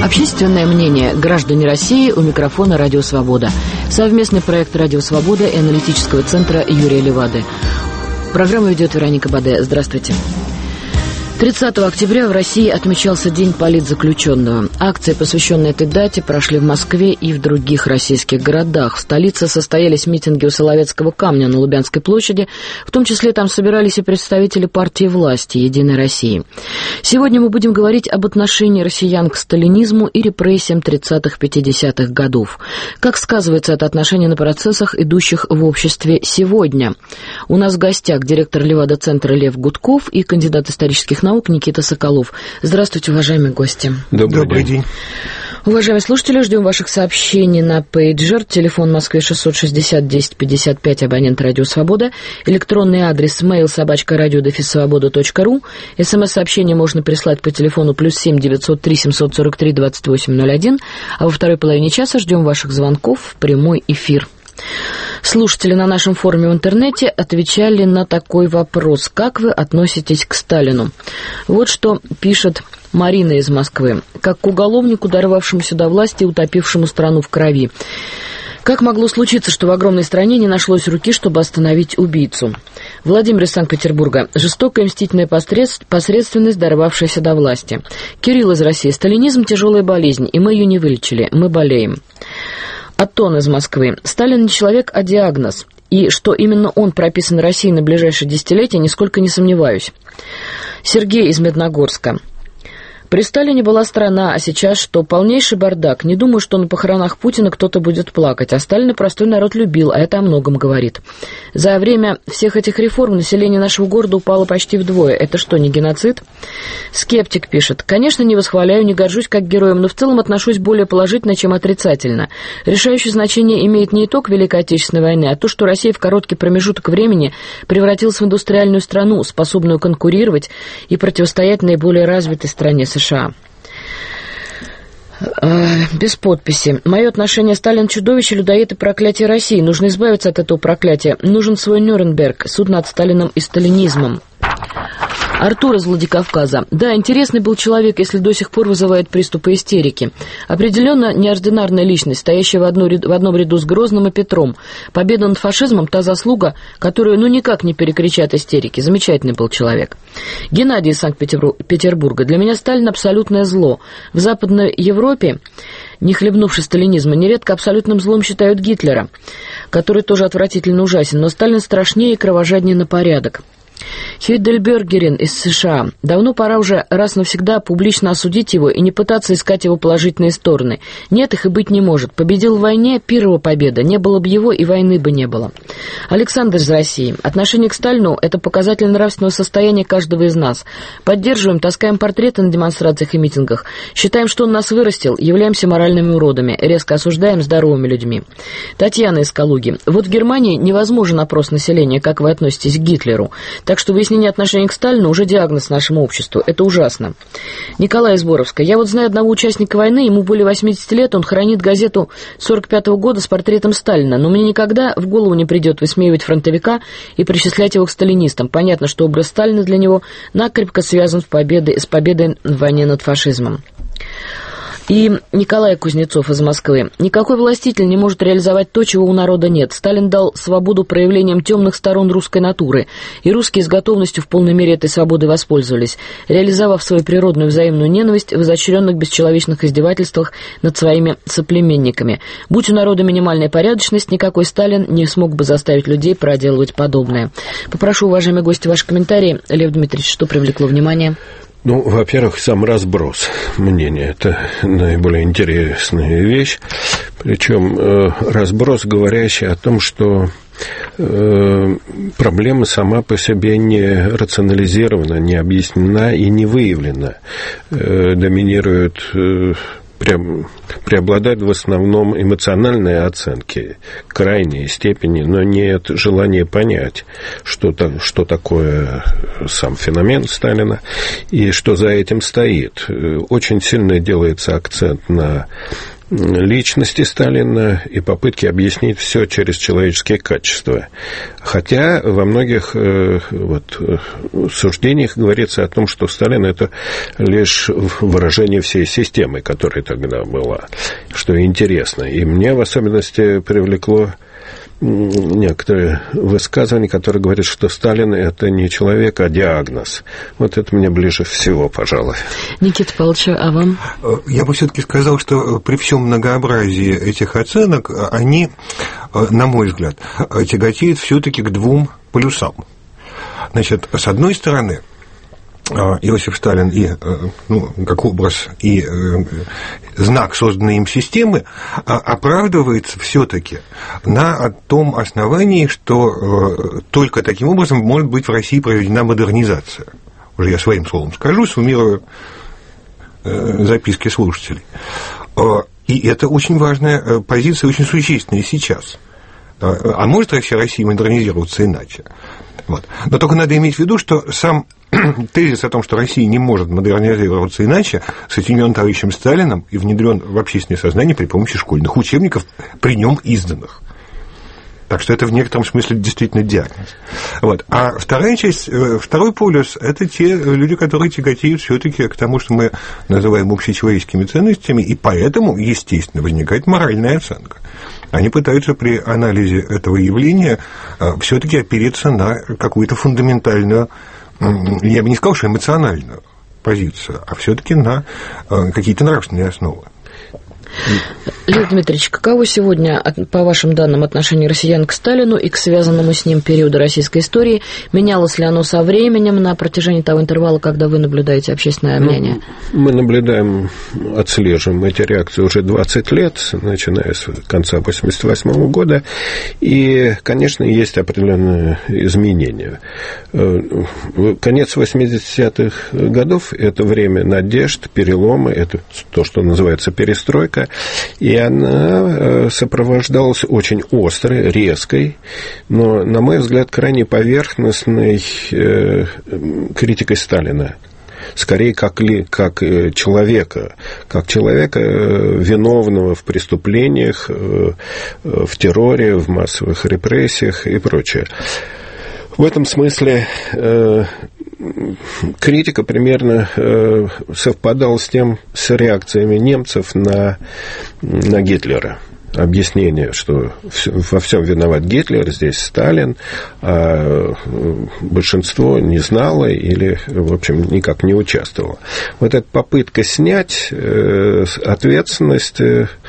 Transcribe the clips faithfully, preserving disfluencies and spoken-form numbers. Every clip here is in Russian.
Общественное мнение. Граждане России. У микрофона «Радио Свобода». Совместный проект «Радио Свобода» и аналитического центра Юрия Левады. Программу ведет Вероника Баде. Здравствуйте. тридцатого октября в России отмечался День политзаключенного. Акции, посвященные этой дате, прошли в Москве и в других российских городах. В столице состоялись митинги у Соловецкого камня на Лубянской площади. В том числе там собирались и представители партии власти «Единой России». Сегодня мы будем говорить об отношении россиян к сталинизму и репрессиям тридцатых-пятидесятых годов. Как сказывается это отношение на процессах, идущих в обществе сегодня? У нас в гостях директор Левада-центра Лев Гудков и кандидат исторических наук наук Никита Соколов. Здравствуйте, уважаемые гости. Добрый, Добрый день. день. Уважаемые слушатели, ждем ваших сообщений на пейджер. Телефон в Москве шестьсот шестьдесят десять пятьдесят пять, абонент «Радио Свобода». Электронный адрес mail собачка радио дефис свобода точка ру. СМС-сообщение можно прислать по телефону плюс семь девятьсот три семьсот сорок три двадцать восемь ноль один. А во второй половине часа ждем ваших звонков в прямой эфир. Слушатели на нашем форуме в интернете отвечали на такой вопрос: как вы относитесь к Сталину? Вот что пишет Марина из Москвы. Как к уголовнику, дорвавшемуся до власти и утопившему страну в крови. Как могло случиться, что в огромной стране не нашлось руки, чтобы остановить убийцу? Владимир из Санкт-Петербурга. Жестокая мстительная посредственность, дорвавшаяся до власти. Кирилл из России. Сталинизм – тяжелая болезнь, и мы ее не вылечили, мы болеем. Антон из Москвы. Сталин не человек, а диагноз. И что именно он прописан России на ближайшие десятилетия, нисколько не сомневаюсь. Сергей из Медногорска. При Сталине была страна, а сейчас что? Полнейший бардак. Не думаю, что на похоронах Путина кто-то будет плакать. А Сталина простой народ любил, а это о многом говорит. За время всех этих реформ население нашего города упало почти вдвое. Это что, не геноцид? Скептик пишет. Конечно, не восхваляю, не горжусь как героем, но в целом отношусь более положительно, чем отрицательно. Решающее значение имеет не итог Великой Отечественной войны, а то, что Россия в короткий промежуток времени превратилась в индустриальную страну, способную конкурировать и противостоять наиболее развитой стране США. США. Без подписи. Мое отношение: Сталин чудовище, людоед и проклятие России. Нужно избавиться от этого проклятия. Нужен свой Нюрнберг, суд над Сталином и сталинизмом. Артур из Владикавказа. Да, интересный был человек, если до сих пор вызывает приступы истерики. Определенно неординарная личность, стоящая в, одну, в одном ряду с Грозным и Петром. Победа над фашизмом – та заслуга, которую ну никак не перекричат истерики. Замечательный был человек. Геннадий из Санкт-Петербурга. Для меня Сталин – абсолютное зло. В Западной Европе, не хлебнувши сталинизма, нередко абсолютным злом считают Гитлера, который тоже отвратительно ужасен, но Сталин страшнее и кровожаднее на порядок. Хейдельбергерин из США. Давно пора уже раз навсегда публично осудить его и не пытаться искать его положительные стороны. Нет, их и быть не может. Победил в войне, пирова победа. Не было бы его, и войны бы не было. Александр из России. Отношение к Сталину – это показатель нравственного состояния каждого из нас. Поддерживаем, таскаем портреты на демонстрациях и митингах. Считаем, что он нас вырастил, являемся моральными уродами. Резко осуждаем здоровыми людьми. Татьяна из Калуги. Вот в Германии невозможен опрос населения, как вы относитесь к Гитлеру. Так что выяснение отношения к Сталину уже диагноз нашему обществу. Это ужасно. Николай из Боровска. Я вот знаю одного участника войны, ему более восемьдесят лет, он хранит газету сорок пятого года с портретом Сталина, но мне никогда в голову не придет высмеивать фронтовика и причислять его к сталинистам. Понятно, что образ Сталина для него накрепко связан с победой, с победой в войне над фашизмом. И Николай Кузнецов из Москвы. Никакой властитель не может реализовать то, чего у народа нет. Сталин дал свободу проявлениям темных сторон русской натуры, и русские с готовностью в полной мере этой свободой воспользовались, реализовав свою природную взаимную ненависть в изощренных бесчеловечных издевательствах над своими соплеменниками. Будь у народа минимальная порядочность, никакой Сталин не смог бы заставить людей проделывать подобное. Попрошу, уважаемые гости, ваши комментарии. Лев Дмитриевич, что привлекло внимание? Ну, во-первых, сам разброс мнений – это наиболее интересная вещь. Причем э, разброс, говорящий о том, что э, проблема сама по себе не рационализирована, не объяснена и не выявлена. Э, доминирует... Э, преобладают в основном эмоциональные оценки крайней степени, но нет желания понять, что, что такое сам феномен Сталина и что за этим стоит. Очень сильно делается акцент на личности Сталина и попытки объяснить все через человеческие качества. Хотя во многих вот, суждениях говорится о том, что Сталин – это лишь выражение всей системы, которая тогда была, что интересно. И мне в особенности привлекло некоторые высказывания, которые говорят, что Сталин – это не человек, а диагноз. Вот это мне ближе всего, пожалуй. Никита Павлович, а вам? Я бы все-таки сказал, что при всем многообразии этих оценок, они, на мой взгляд, тяготеют все-таки к двум полюсам. Значит, с одной стороны, Иосиф Сталин и, ну, как образ и знак созданной им системы оправдывается все-таки на том основании, что только таким образом может быть в России проведена модернизация. Уже я своим словом скажу, суммирую записки слушателей. И это очень важная позиция, очень существенная сейчас. А может вообще Россия модернизироваться иначе? Вот. Но только надо иметь в виду, что сам тезис о том, что Россия не может модернизироваться иначе, сочинен товарищем Сталином и внедрен в общественное сознание при помощи школьных учебников, при нем изданных. Так что это в некотором смысле действительно диагноз. Вот. А вторая часть, второй полюс – это те люди, которые тяготеют все-таки к тому, что мы называем общечеловеческими ценностями, и поэтому, естественно, возникает моральная оценка. Они пытаются при анализе этого явления все-таки опереться на какую-то фундаментальную, я бы не сказал, что эмоциональную позицию, а все-таки на какие-то нравственные основы. Леонид Дмитриевич, каково сегодня, по вашим данным, отношение россиян к Сталину и к связанному с ним периоду российской истории? Менялось ли оно со временем на протяжении того интервала, когда вы наблюдаете общественное мнение? Ну, мы наблюдаем, отслеживаем эти реакции уже двадцать лет, начиная с конца восемьдесят восьмого года, и, конечно, есть определенные изменения. Конец восьмидесятых годов – это время надежд, перелома, это то, что называется перестройка, и она сопровождалась очень острой, резкой, но, на мой взгляд, крайне поверхностной критикой Сталина. Скорее, как, ли, как человека, как человека, виновного в преступлениях, в терроре, в массовых репрессиях и прочее. В этом смысле э, критика примерно э, совпадала с тем, с реакциями немцев на, на Гитлера. Объяснение, что во всем виноват Гитлер, здесь Сталин, а большинство не знало или, в общем, никак не участвовало. Вот эта попытка снять ответственность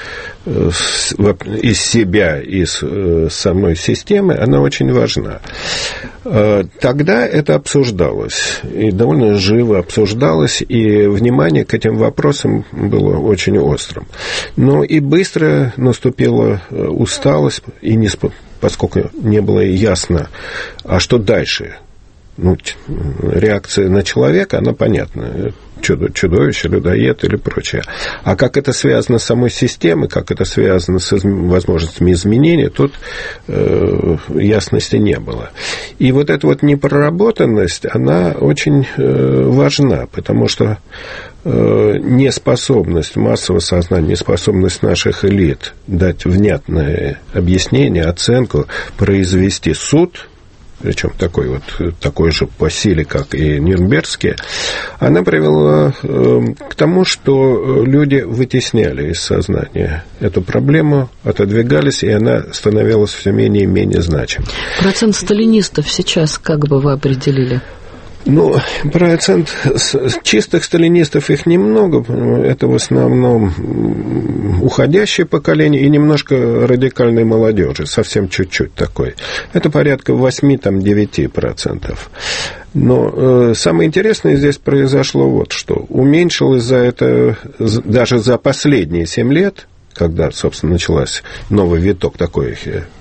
из себя, из самой системы, она очень важна. Тогда это обсуждалось, и довольно живо обсуждалось, и внимание к этим вопросам было очень острым. Но и быстро наступила усталость, и не, поскольку не было ясно, а что дальше. Ну, реакция на человека, она понятна. Чудо, чудовище, людоед или прочее. А как это связано с самой системой, как это связано с возможностями изменения, тут э, ясности не было. И вот эта вот непроработанность, она очень э, важна, потому что э, неспособность массового сознания, неспособность наших элит дать внятное объяснение, оценку, произвести суд, причем такой вот, такой же по силе, как и Нюрнбергские, она привела к тому, что люди вытесняли из сознания эту проблему, отодвигались, и она становилась все менее и менее значимой. Процент сталинистов сейчас как бы вы определили? Ну, процент чистых сталинистов их немного, это в основном уходящее поколение и немножко радикальной молодежи, совсем чуть-чуть такой. Это порядка восемь-девять процентов. Но э, самое интересное здесь произошло вот что. Уменьшилось за это, даже за последние семь лет, когда, собственно, началась новый виток такой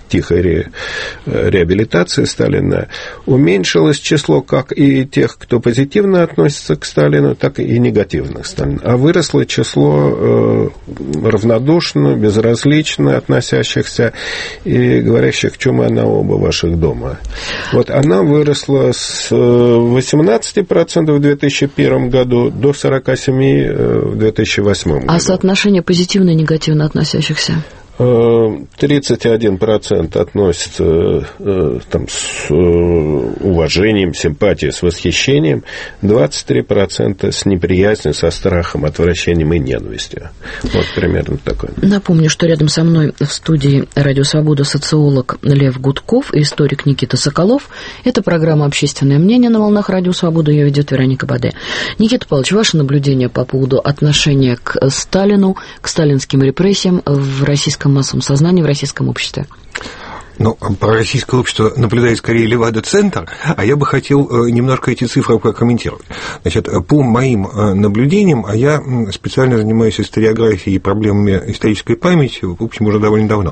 тихой ре, реабилитации Сталина, уменьшилось число как и тех, кто позитивно относится к Сталину, так и негативно к Сталину. А выросло число э, равнодушно, безразлично относящихся и говорящих, в чем она оба ваших дома. Вот она выросла с восемнадцати процентов в две тысячи первом году до сорока семи процентов в две тысячи восьмом году. А соотношение позитивно и негативно относящихся? тридцать один процент относится там, с уважением, симпатией, с восхищением, двадцать три процента с неприязнью, со страхом, отвращением и ненавистью. Вот примерно такое. Напомню, что рядом со мной в студии «Радио Свобода» социолог Лев Гудков и историк Никита Соколов. Это программа «Общественное мнение» на волнах «Радио Свобода». Ее ведет Вероника Баде. Никита Павлович, ваше наблюдение по поводу отношения к Сталину, к сталинским репрессиям в российском массовом сознании, в российском обществе? Ну, про российское общество наблюдает скорее Левада-центр, а я бы хотел немножко эти цифры прокомментировать. Значит, по моим наблюдениям, а я специально занимаюсь историографией и проблемами исторической памяти, в общем, уже довольно давно,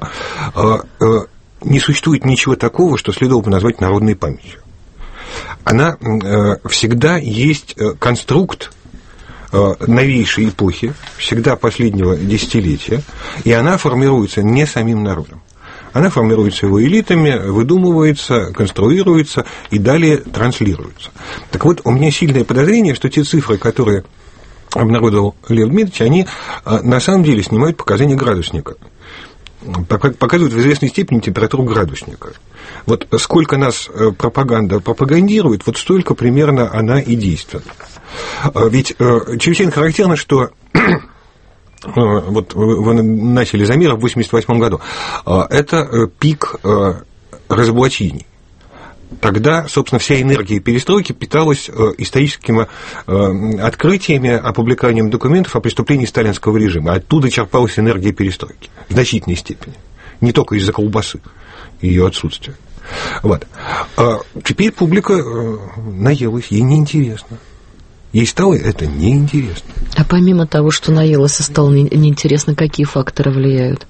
не существует ничего такого, что следовало бы назвать народной памятью. Она всегда есть конструкт новейшей эпохи, всегда последнего десятилетия, и она формируется не самим народом. Она формируется его элитами, выдумывается, конструируется и далее транслируется. Так вот, у меня сильное подозрение, что те цифры, которые обнародовал Лев Дмитриевич, они на самом деле снимают показания градусника. Показывают в известной степени температуру градусника. Вот сколько нас пропаганда пропагандирует, вот столько примерно она и действует. Ведь чрезвычайно характерно, что вот вы начали замеры в восемьдесят восьмом году. Это пик разоблачений. Тогда, собственно, вся энергия перестройки питалась историческими открытиями, опубликованием документов о преступлении сталинского режима. Оттуда черпалась энергия перестройки в значительной степени. Не только из-за колбасы и ее отсутствия. Вот. А теперь публика наелась, ей неинтересно. Ей стало это неинтересно. А помимо того, что наелась и стало неинтересно, какие факторы влияют?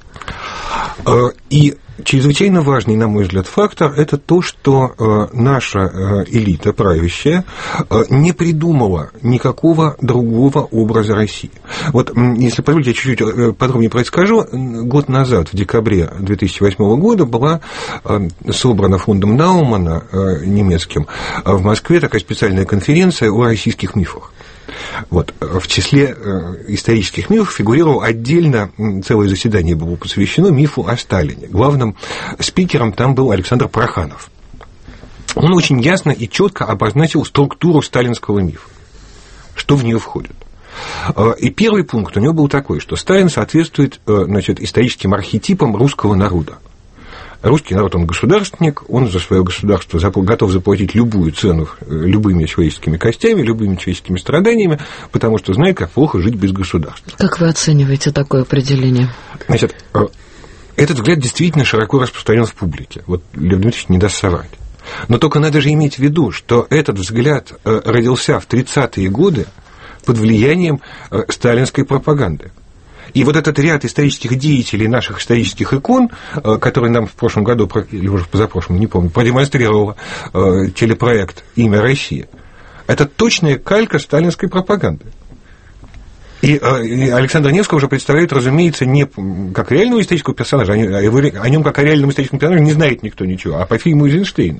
И чрезвычайно важный, на мой взгляд, фактор – это то, что наша элита правящая не придумала никакого другого образа России. Вот, если позволите, я чуть-чуть подробнее про это скажу. Год назад, в декабре две тысячи восьмого года, была собрана фондом Наумана немецким в Москве такая специальная конференция о российских мифах. Вот. В числе исторических мифов фигурировало отдельно, целое заседание было посвящено мифу о Сталине. Главным спикером там был Александр Проханов. Он очень ясно и четко обозначил структуру сталинского мифа, что в нее входит. И первый пункт у него был такой, что Сталин соответствует, значит, историческим архетипам русского народа. Русский народ, он государственник, он за свое государство готов заплатить любую цену любыми человеческими костями, любыми человеческими страданиями, потому что знает, как плохо жить без государства. Как вы оцениваете такое определение? Значит, этот взгляд действительно широко распространен в публике. Вот Лев Дмитриевич не даст соврать. Но только надо же иметь в виду, что этот взгляд родился в тридцатые годы под влиянием сталинской пропаганды. И вот этот ряд исторических деятелей, наших исторических икон, которые нам в прошлом году, или уже позапрошлом, не помню, продемонстрировал телепроект «Имя России», это точная калька сталинской пропаганды. И Александра Невского уже представляют, разумеется, не как реального исторического персонажа, о нем как о реальном историческом персонаже не знает никто ничего, а по фильму Эйзенштейна.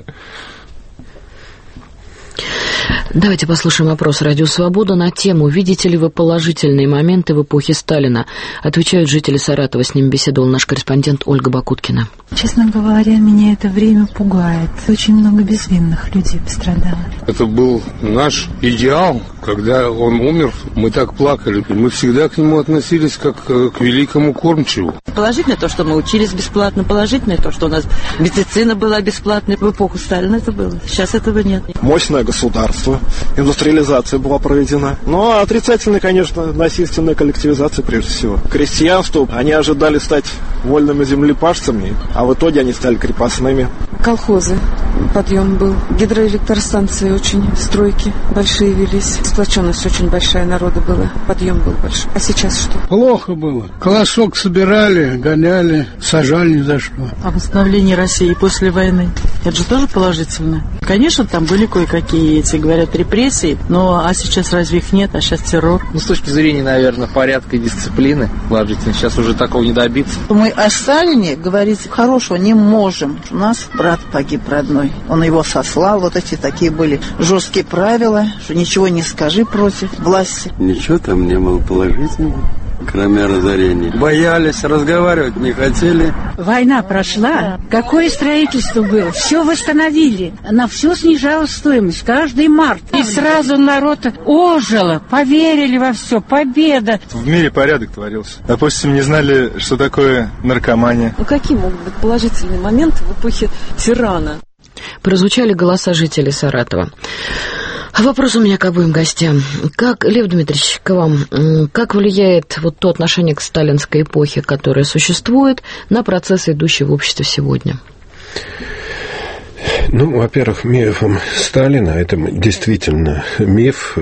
Давайте послушаем опрос «Радио Свобода» на тему «Видите ли вы положительные моменты в эпохе Сталина?» Отвечают жители Саратова. С ним беседовал наш корреспондент Ольга Бакуткина. Честно говоря, меня это время пугает. Очень много безвинных людей пострадало. Это был наш идеал. Когда он умер, мы так плакали. И мы всегда к нему относились как к великому кормчему. Положительно то, что мы учились бесплатно. Положительно то, что у нас медицина была бесплатной. В эпоху Сталина это было. Сейчас этого нет. Мощное государство. Индустриализация была проведена. Ну, а отрицательная, конечно, насильственная коллективизация, прежде всего. Крестьянство, они ожидали стать вольными землепашцами, а в итоге они стали крепостными. Колхозы. подъем был. Гидроэлектростанции очень стройки большие велись. Сплоченность очень большая народа была. Подъем был большой. А сейчас что? Плохо было. Колосок собирали, гоняли, сажали ни за что. А восстановление России после войны, это же тоже положительно? Конечно, там были кое-какие, эти, говорят, репрессии, но а сейчас разве их нет? А сейчас террор. Ну, с точки зрения, наверное, порядка и дисциплины положительно. Сейчас уже такого не добиться. Мы о Сталине говорить хорошего не можем. У нас брат погиб родной. Он его сослал. Вот эти такие были жесткие правила, что ничего не скажи против власти. Ничего там не было положительного, кроме разорений. Боялись, разговаривать не хотели. Война прошла. Какое строительство было? Все восстановили. На все снижалась стоимость. Каждый март. И сразу народ ожил. Поверили во все. Победа. В мире порядок творился. Допустим, не знали, что такое наркомания. Ну, какие могут быть положительные моменты в эпохе тирана? Прозвучали голоса жителей Саратова. Вопрос у меня к обоим гостям. Как, Лев Дмитриевич, к вам, как влияет вот то отношение к сталинской эпохе, которое существует, на процессы, идущие в обществе сегодня? Ну, во-первых, мифом Сталина, это действительно миф,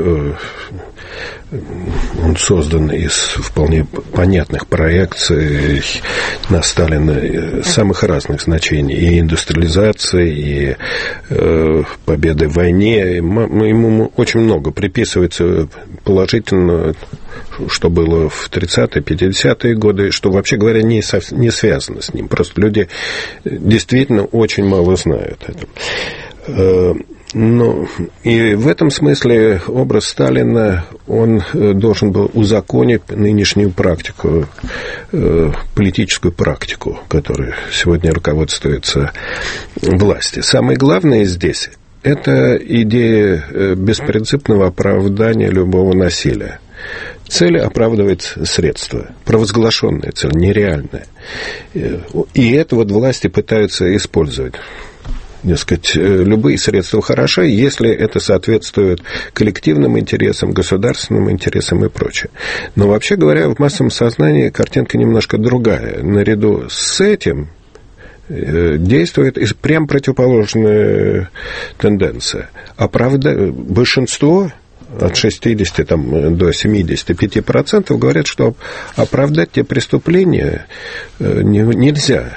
он создан из вполне понятных проекций на Сталина самых разных значений. И индустриализации, и э, победы в войне. Ему очень много приписывается положительно, что было в тридцатые, пятидесятые годы, что, вообще говоря, не, со, не связано с ним. Просто люди действительно очень мало знают это. Ну, и в этом смысле образ Сталина, он должен был узаконить нынешнюю практику, политическую практику, которой сегодня руководствуется властью. Самое главное здесь – это идея беспринципного оправдания любого насилия. Цель оправдывает средства, провозглашенная цель, нереальная. И это вот власти пытаются использовать. Дескать, любые средства хороши, если это соответствует коллективным интересам, государственным интересам и прочее. Но, вообще говоря, в массовом сознании картинка немножко другая. Наряду с этим действует прям противоположная тенденция. Оправда... Большинство от шестидесяти там, до семидесяти пяти процентов говорят, что оправдать те преступления нельзя.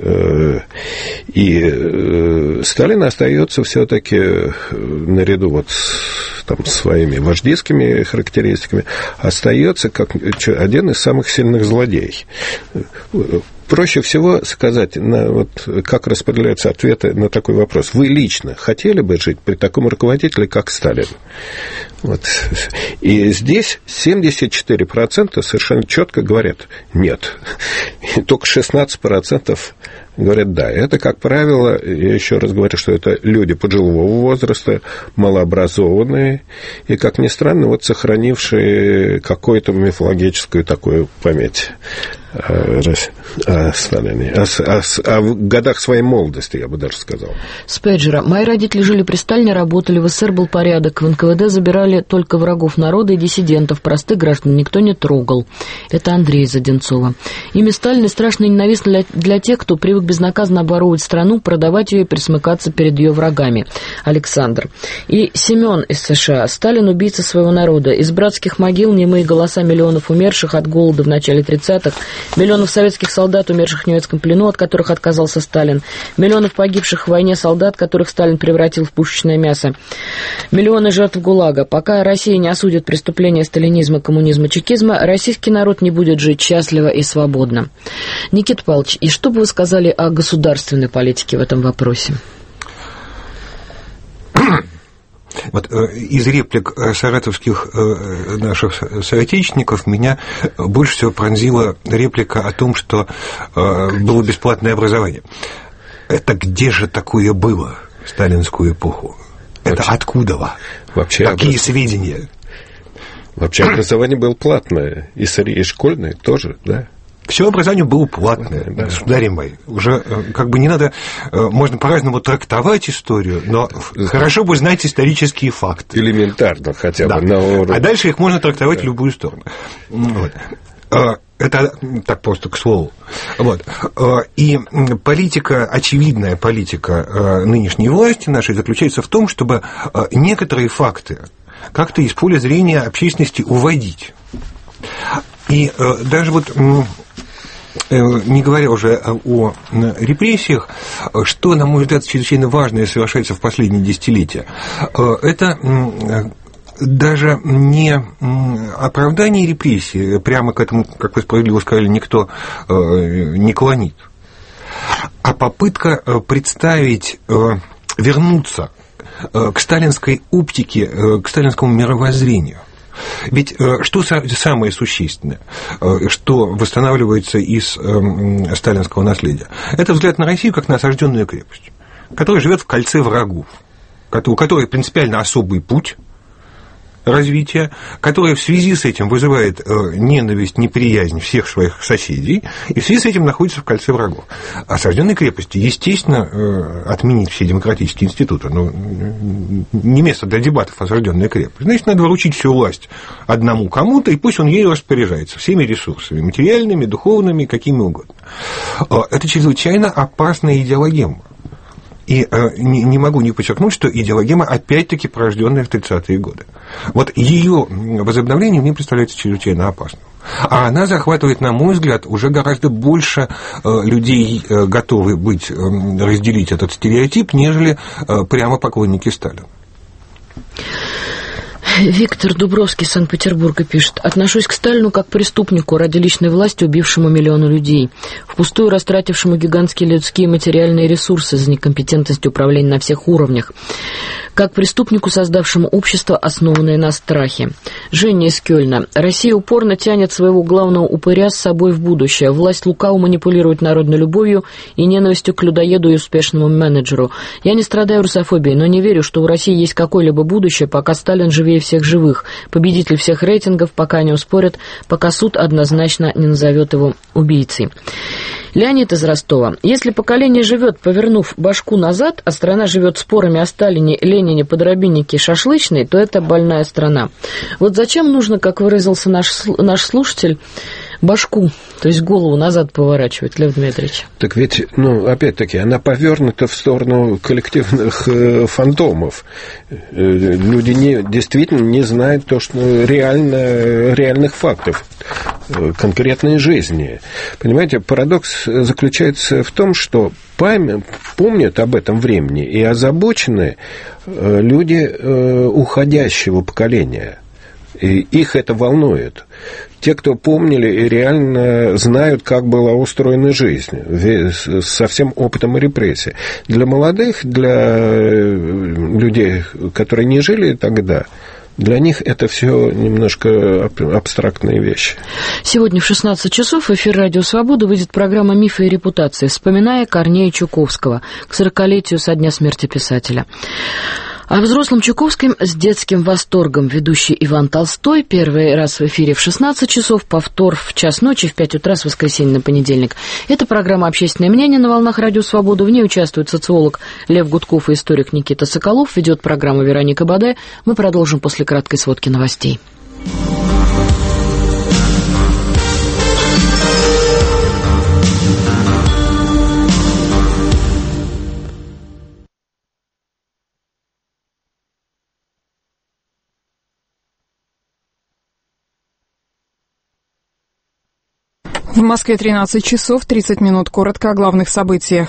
И Сталин остается все-таки наряду вот с там, своими вождистскими характеристиками, остается как один из самых сильных злодеев. Проще всего сказать, на, вот, как распределяются ответы на такой вопрос. Вы лично хотели бы жить при таком руководителе, как Сталин? Вот. И здесь семьдесят четыре процента совершенно четко говорят «нет». И только шестнадцать процентов говорят «да». Это, как правило, я еще раз говорю, что это люди пожилого возраста, малообразованные и, как ни странно, вот сохранившие какую-то мифологическую такую память о Сталине, о, о, о годах своей молодости, я бы даже сказал. С Пейджера. Мои родители жили при Сталине, работали, в СССР был порядок, в эн ка вэ дэ забирали только врагов народа и диссидентов, простых граждан никто не трогал. Это Андрей из Одинцова. Имя Сталина страшно ненавистно для, для тех, кто привык безнаказанно обворовывать страну, продавать ее и присмыкаться перед ее врагами. Александр. И Семен из США. Сталин убийца своего народа. Из братских могил немые голоса миллионов умерших от голода в начале тридцатых, миллионов советских солдат, умерших в немецком плену, от которых отказался Сталин, миллионов погибших в войне солдат, которых Сталин превратил в пушечное мясо, миллионы жертв ГУЛАГа. Пока Россия не осудит преступления сталинизма, коммунизма, чекизма, российский народ не будет жить счастливо и свободно. Никита Павлович, и что бы вы сказали о государственной политике в этом вопросе? Вот из реплик саратовских наших соотечественников меня больше всего пронзила реплика о том, что было бесплатное образование. Это где же такое было в сталинскую эпоху? Это вообще, откуда? Вообще какие образ... сведения? Вообще образование было платное, и, и школьное тоже, да? Все образование было платное, да, государи мои. Уже как бы не надо, можно по-разному трактовать историю, но хорошо бы знать исторические факты. Элементарно хотя бы. Да. На уровне. А дальше их можно трактовать да. в любую сторону. Вот. Это так просто к слову. Вот. И политика, очевидная политика нынешней власти нашей заключается в том, чтобы некоторые факты как-то из поля зрения общественности уводить. И даже вот, не говоря уже о репрессиях, что, на мой взгляд, чрезвычайно важное совершается в последние десятилетия, это даже не оправдание репрессий, прямо к этому, как вы справедливо сказали, никто не клонит, а попытка представить, вернуться к сталинской оптике, к сталинскому мировоззрению. Ведь что самое существенное, что восстанавливается из сталинского наследия? Это взгляд на Россию как на осажденную крепость, которая живет в кольце врагов, у которой принципиально особый путь развития, которое в связи с этим вызывает ненависть, неприязнь всех своих соседей, и в связи с этим находится в кольце врагов. Осажденной крепости, естественно, отменить все демократические институты. Но не место для дебатов осажденная крепость. Значит, надо вручить всю власть одному кому-то, и пусть он ею распоряжается всеми ресурсами, материальными, духовными, какими угодно. Это чрезвычайно опасная идеологема. И э, не, не могу не подчеркнуть, что идеологема опять-таки порожденная в тридцатые годы. Вот ее возобновление мне представляется чрезвычайно опасным. А она захватывает, на мой взгляд, уже гораздо больше э, людей э, готовы быть, э, разделить этот стереотип, нежели э, прямо поклонники Сталина. Виктор Дубровский, Санкт-Петербурга, пишет: «Отношусь к Сталину как к преступнику, ради личной власти убившему миллионы людей, впустую растратившему гигантские людские и материальные ресурсы за некомпетентность управления на всех уровнях, как преступнику, создавшему общество, основанное на страхе». Женя из Кёльна: «Россия упорно тянет своего главного упыря с собой в будущее. Власть лукаво манипулирует народной любовью и ненавистью к людоеду и успешному менеджеру. Я не страдаю русофобией, но не верю, что у России есть какое-либо будущее, пока Сталин живее всех живых, победитель всех рейтингов, пока не успорят, пока суд однозначно не назовет его убийцей». Леонид из Ростова: «Если поколение живет, повернув башку назад, а страна живет спорами о Сталине, Ленине, подробиннике, шашлычной, то это больная страна. Вот зачем нужно, как выразился наш, наш слушатель, башку, то есть голову назад поворачивать, Лев Дмитриевич?» Так ведь, ну, опять-таки, она повернута в сторону коллективных э, фантомов. Э, люди не, действительно не знают то, что реально, реальных фактов э, конкретной жизни. Понимаете, парадокс заключается в том, что память, помнят об этом времени и озабочены э, люди э, уходящего поколения. И их это волнует. Те, кто помнили и реально знают, как была устроена жизнь, со всем опытом репрессий. Для молодых, для людей, которые не жили тогда, для них это все немножко абстрактные вещи. Сегодня в шестнадцать часов в эфир «Радио Свобода» выйдет программа «Мифы и репутации», вспоминая Корнея Чуковского к сорокалетию со дня смерти писателя. О взрослом Чуковском с детским восторгом ведущий Иван Толстой. Первый раз в эфире в шестнадцать часов, повтор в час ночи, в пять утра с воскресенья на понедельник. Это программа «Общественное мнение» на волнах «Радио Свобода». В ней участвует социолог Лев Гудков и историк Никита Соколов. Ведет программу Вероника Бадай. Мы продолжим после краткой сводки новостей. В Москве тринадцать часов тридцать минут. Коротко о главных событиях.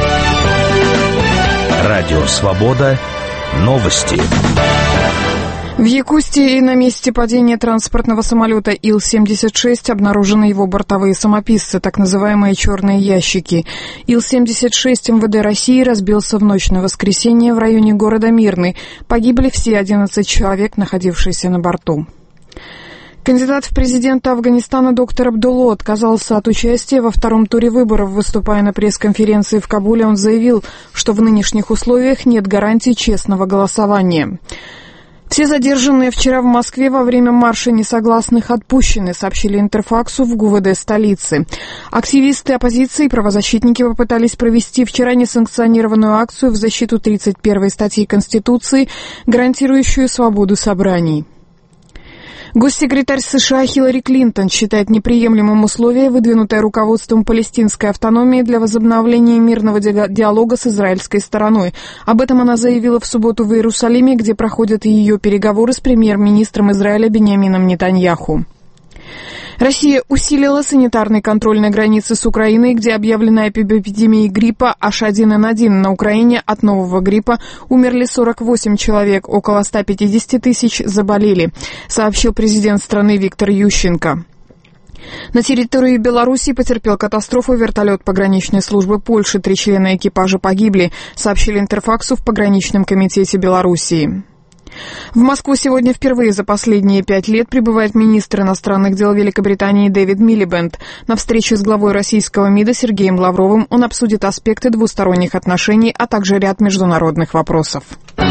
Радио «Свобода». Новости. В Якутии на месте падения транспортного самолета Ил семьдесят шесть обнаружены его бортовые самописцы, так называемые черные ящики. Ил семьдесят шесть эм вэ дэ России разбился в ночь на воскресенье в районе города Мирный. Погибли все одиннадцать человек, находившиеся на борту. Кандидат в президенты Афганистана доктор Абдулло отказался от участия во втором туре выборов. Выступая на пресс-конференции в Кабуле, он заявил, что в нынешних условиях нет гарантий честного голосования. Все задержанные вчера в Москве во время марша несогласных отпущены, сообщили Интерфаксу в ГУ вэ дэ столицы. Активисты оппозиции и правозащитники попытались провести вчера несанкционированную акцию в защиту тридцать первой статьи Конституции, гарантирующую свободу собраний. Госсекретарь США Хиллари Клинтон считает неприемлемым условие, выдвинутое руководством палестинской автономии для возобновления мирного диалога с израильской стороной. Об этом она заявила в субботу в Иерусалиме, где проходят ее переговоры с премьер-министром Израиля Биньямином Нетаньяху. Россия усилила санитарный контроль на границе с Украиной, где объявлена эпидемия гриппа эйч один эн один. На Украине от нового гриппа умерли сорок восемь человек, около ста пятидесяти тысяч заболели, сообщил президент страны Виктор Ющенко. На территории Беларуси потерпел катастрофу вертолет пограничной службы Польши. Три члена экипажа погибли, сообщили Интерфаксу в пограничном комитете Белоруссии. В Москву сегодня впервые за последние пять лет прибывает министр иностранных дел Великобритании Дэвид Милибэнд. На встрече с главой российского МИДа Сергеем Лавровым он обсудит аспекты двусторонних отношений, а также ряд международных вопросов.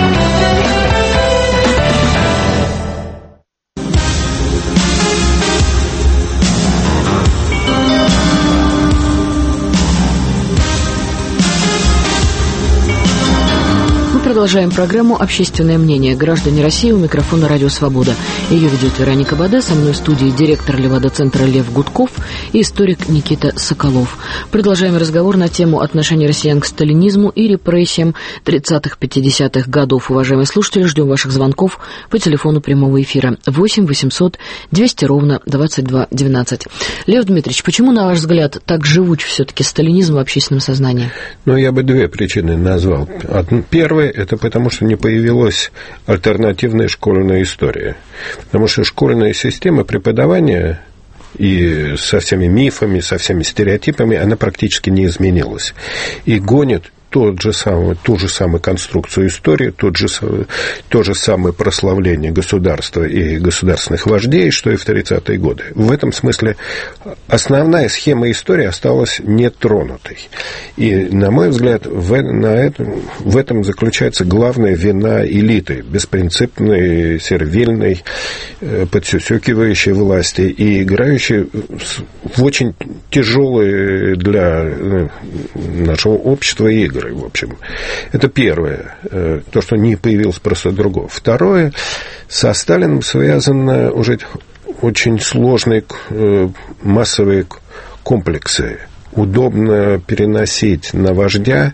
Продолжаем программу «Общественное мнение». Граждане России, у микрофона «Радио Свобода». Ее ведет Вероника Баде, со мной в студии директор Левада-центра Лев Гудков и историк Никита Соколов. Продолжаем разговор на тему отношения россиян к сталинизму и репрессиям тридцатых-пятидесятых годов. Уважаемые слушатели, ждем ваших звонков по телефону прямого эфира восемь восемьсот двести ровно двадцать два двенадцать. Лев Дмитриевич, почему, на ваш взгляд, так живуч все-таки сталинизм в общественном сознании? Ну, я бы две причины назвал. Первая – это потому, что не появилась альтернативная школьная история. Потому что школьная система преподавания и со всеми мифами, со всеми стереотипами, она практически не изменилась. И гонит тот же самый, ту же самую конструкцию истории, тот же, то же самое прославление государства и государственных вождей, что и в тридцатые годы. В этом смысле основная схема истории осталась нетронутой. И, на мой взгляд, в, на этом, в этом заключается главная вина элиты, беспринципной, сервильной, подсюсюкивающей власти и играющей в очень тяжелые для нашего общества игры. В общем, это первое, то, что не появилось просто другого. Второе, со Сталиным связаны уже очень сложные массовые комплексы. Удобно переносить на вождя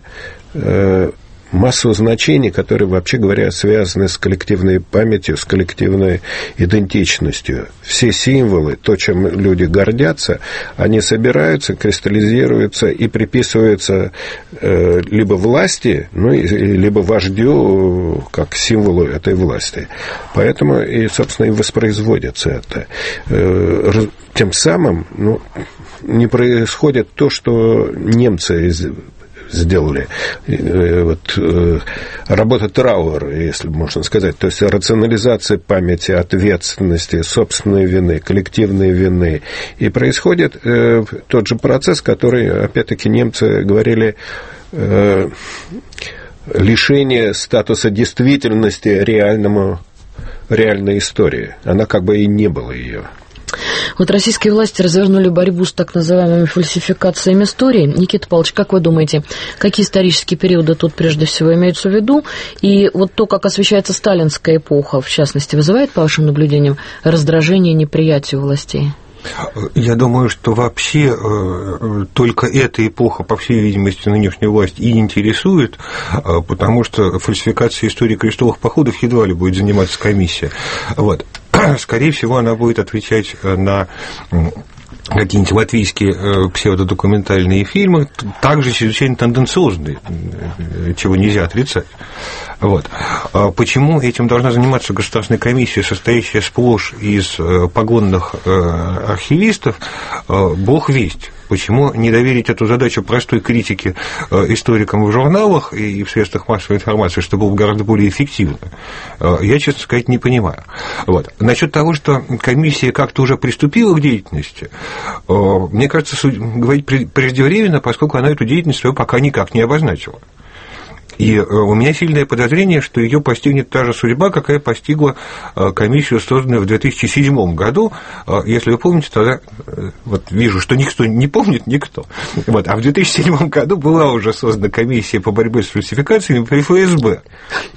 массу значений, которые, вообще говоря, связаны с коллективной памятью, с коллективной идентичностью. Все символы, то, чем люди гордятся, они собираются, кристаллизируются и приписываются э, либо власти, ну, либо вождю, как символу этой власти. Поэтому, и, собственно, и воспроизводится это. Э, тем самым, ну, не происходит то, что немцы сделали. Вот, работа Трауэр, если можно сказать, то есть рационализация памяти, ответственности, собственной вины, коллективной вины. И происходит э, тот же процесс, который, опять-таки, немцы говорили, э, лишение статуса действительности реальному, реальной истории. Она как бы и не было ее. Вот российские власти развернули борьбу с так называемыми фальсификациями истории. Никита Павлович, как вы думаете, какие исторические периоды тут прежде всего имеются в виду? И вот то, как освещается сталинская эпоха, в частности, вызывает, по вашим наблюдениям, раздражение и неприятие властей? Я думаю, что вообще только эта эпоха, по всей видимости, нынешнюю власть и интересует, потому что фальсификацией истории крестовых походов едва ли будет заниматься комиссия. Вот. Скорее всего, она будет отвечать на какие-нибудь латвийские псевдодокументальные фильмы, также чрезвычайно тенденциозные, чего нельзя отрицать. Вот. Почему этим должна заниматься государственная комиссия, состоящая сплошь из погонных архивистов, бог весть. Почему не доверить эту задачу простой критике историкам в журналах и в средствах массовой информации, что было бы гораздо более эффективно? Я, честно сказать, не понимаю. Вот. Насчет того, что комиссия как-то уже приступила к деятельности, мне кажется, говорить преждевременно, поскольку она эту деятельность свою пока никак не обозначила. И у меня сильное подозрение, что ее постигнет та же судьба, какая постигла комиссию, созданную в две тысячи седьмом году. Если вы помните, тогда, вот вижу, что никто не помнит, никто. Вот, а в две тысячи седьмом году была уже создана комиссия по борьбе с фальсификациями при эф эс бэ.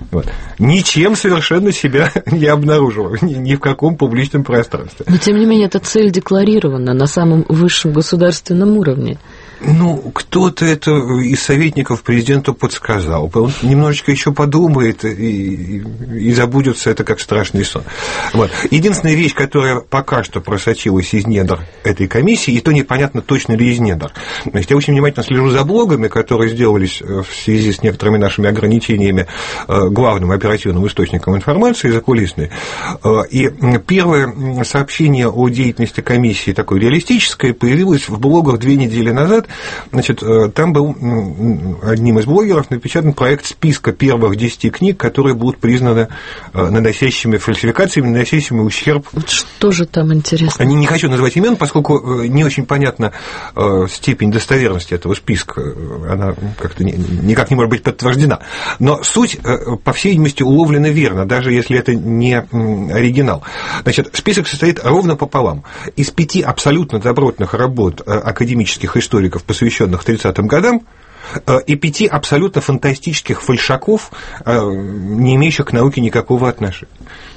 Вот. Ничем совершенно себя не обнаруживал, ни, ни в каком публичном пространстве. Но, тем не менее, эта цель декларирована на самом высшем государственном уровне. Ну, кто-то это из советников президенту подсказал. Он немножечко еще подумает и, и, и забудется это как страшный сон. Вот. Единственная вещь, которая пока что просочилась из недр этой комиссии, и то непонятно, точно ли из недр. Значит, я очень внимательно слежу за блогами, которые сделались в связи с некоторыми нашими ограничениями главным оперативным источником информации закулисной. И первое сообщение о деятельности комиссии, такое реалистическое, появилось в блогах две недели назад. Значит, там был одним из блогеров напечатан проект списка первых десяти книг, которые будут признаны наносящими фальсификациями, наносящими ущерб. Что же там интересно? Не, не хочу называть имен, поскольку не очень понятна степень достоверности этого списка, она как-то никак не может быть подтверждена. Но суть, по всей видимости, уловлена верно, даже если это не оригинал. Значит, список состоит ровно пополам. Из пяти абсолютно добротных работ академических историков, посвященных тридцатым годам, и пяти абсолютно фантастических фальшаков, не имеющих к науке никакого отношения.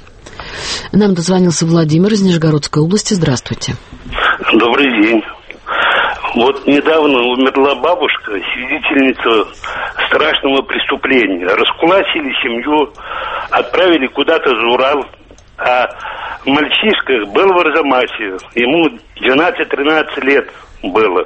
Нам дозвонился Владимир из Нижегородской области. Здравствуйте. Добрый день. Вот недавно умерла бабушка, свидетельница страшного преступления. Раскулачили семью, отправили куда-то за Урал, а мальчишка был в Арзамасе, ему двенадцать-тринадцать лет было.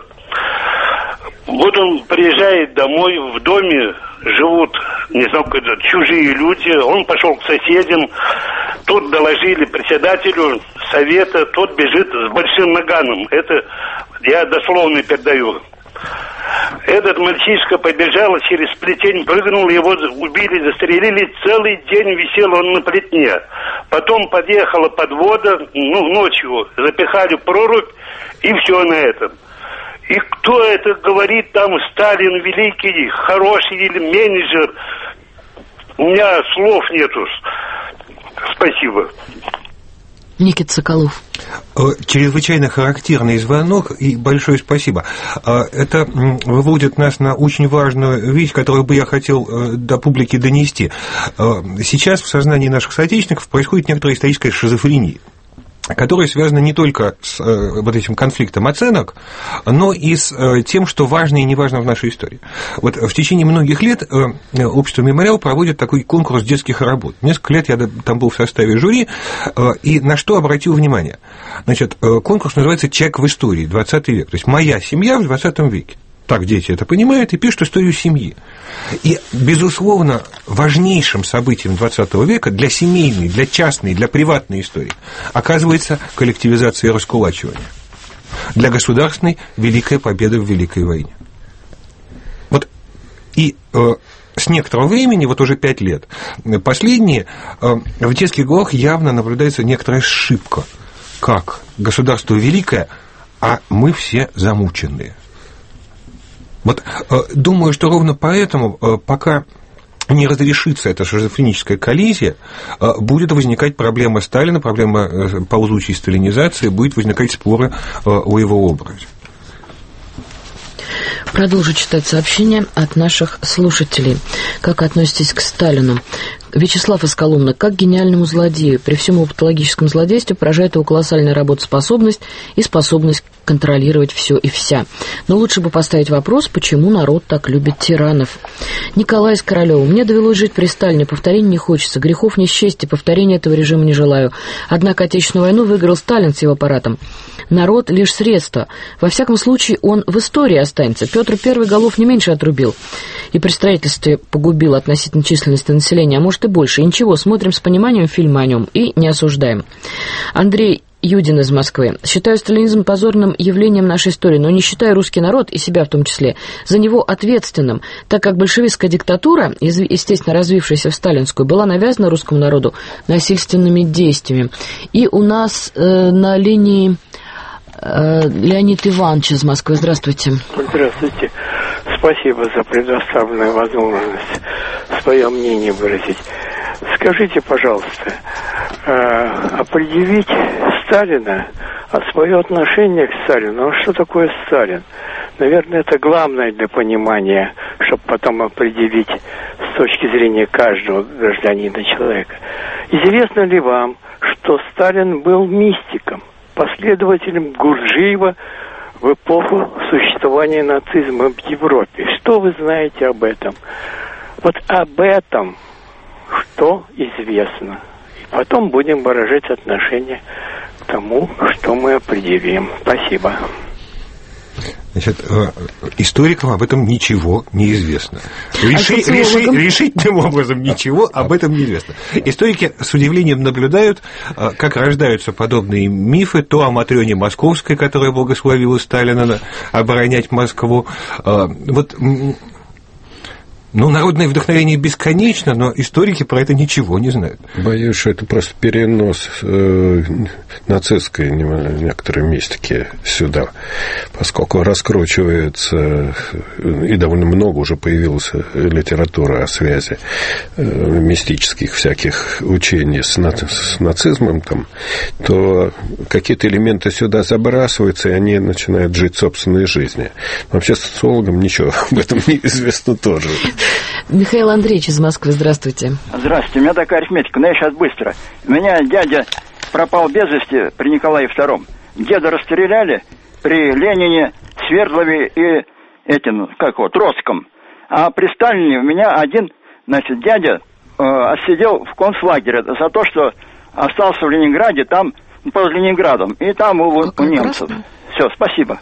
Вот он приезжает домой, в доме живут, не знаю, чужие люди, он пошел к соседям, тут доложили председателю совета, тот бежит с большим наганом, это я дословно передаю. Этот мальчишка побежал, через плетень прыгнул, его убили, застрелили, целый день висел он на плетне. Потом подъехала подвода, ну, ночью запихали прорубь, и все на этом. И кто это говорит, там Сталин великий, хороший или менеджер, у меня слов нету. Спасибо. Никита Соколов. Чрезвычайно характерный звонок, и большое спасибо. Это выводит нас на очень важную вещь, которую бы я хотел до публики донести. Сейчас в сознании наших соотечественников происходит некоторая историческая шизофрения, которая связана не только с э, вот этим конфликтом оценок, но и с э, тем, что важно и не важно в нашей истории. Вот в течение многих лет э, общество «Мемориал» проводит такой конкурс детских работ. Несколько лет я там был в составе жюри, э, и на что обратил внимание? Значит, э, конкурс называется «Человек в истории», двадцатый век, то есть «Моя семья в двадцатом веке». Так дети это понимают и пишут историю семьи. И, безусловно, важнейшим событием двадцатого века для семейной, для частной, для приватной истории оказывается коллективизация и раскулачивание. Для государственной – великая победа в Великой войне. Вот и э, с некоторого времени, вот уже пять лет, последние, э, в детских головах явно наблюдается некоторая ошибка. Как? Государство великое, а мы все замученные. Вот думаю, что ровно поэтому, пока не разрешится эта шизофреническая коллизия, будет возникать проблема Сталина, проблема ползучей сталинизации, будет возникать споры о его образе. Продолжу читать сообщения от наших слушателей. Как относитесь к Сталину? Вячеслав из Коломны. Как гениальному злодею. При всем его патологическом злодействе поражает его колоссальная работоспособность и способность контролировать все и вся. Но лучше бы поставить вопрос, почему народ так любит тиранов. Николай из Королева. Мне довелось жить при Сталине. Повторения не хочется. Грехов не счесть, и повторения этого режима не желаю. Однако Отечественную войну выиграл Сталин с его аппаратом. Народ — лишь средство. Во всяком случае, он в истории останется. Петр Первый голов не меньше отрубил. И при строительстве погубил относительно численности населения, а может и больше. И ничего, смотрим с пониманием фильмы о нем и не осуждаем. Андрей Юдин из Москвы. Считаю сталинизм позорным явлением нашей истории, но не считаю русский народ, и себя в том числе, за него ответственным, так как большевистская диктатура, естественно развившаяся в сталинскую, была навязана русскому народу насильственными действиями. И у нас э, на линии э, Леонид Иванович из Москвы. Здравствуйте. Здравствуйте. Спасибо за предоставленную возможность свое мнение выразить. Скажите, пожалуйста, определить Сталина, а свое отношение к Сталину, а что такое Сталин? Наверное, это главное для понимания, чтобы потом определить с точки зрения каждого гражданина человека. Известно ли вам, что Сталин был мистиком, последователем Гурджиева в эпоху существования нацизма в Европе? Что вы знаете об этом? Вот об этом что известно. И потом будем выражать отношение к тому, что мы определим. Спасибо. Значит, историкам об этом ничего не известно. Реши, а реши, решительным образом ничего об этом не известно. Историки с удивлением наблюдают, как рождаются подобные мифы, то о Матрёне Московской, которая благословила Сталина оборонять Москву. Вот... Ну, народное вдохновение бесконечно, но историки про это ничего не знают. Боюсь, что это просто перенос э, нацистской некоторой мистики сюда, поскольку раскручивается, и довольно много уже появилась литература о связи э, мистических всяких учений с, наци- с нацизмом, там, то какие-то элементы сюда забрасываются, и они начинают жить собственной жизнью. Вообще социологам ничего об этом не известно тоже. Михаил Андреевич из Москвы, здравствуйте. Здравствуйте, у меня такая арифметика, но я сейчас быстро. У меня дядя пропал без вести при Николае втором. Деда расстреляли при Ленине, Свердлове и этим, как вот, Троцком. А при Сталине у меня один, значит, дядя э, отсидел в концлагере за то, что остался в Ленинграде, там, под Ленинградом, и там у, у немцев. Все, спасибо.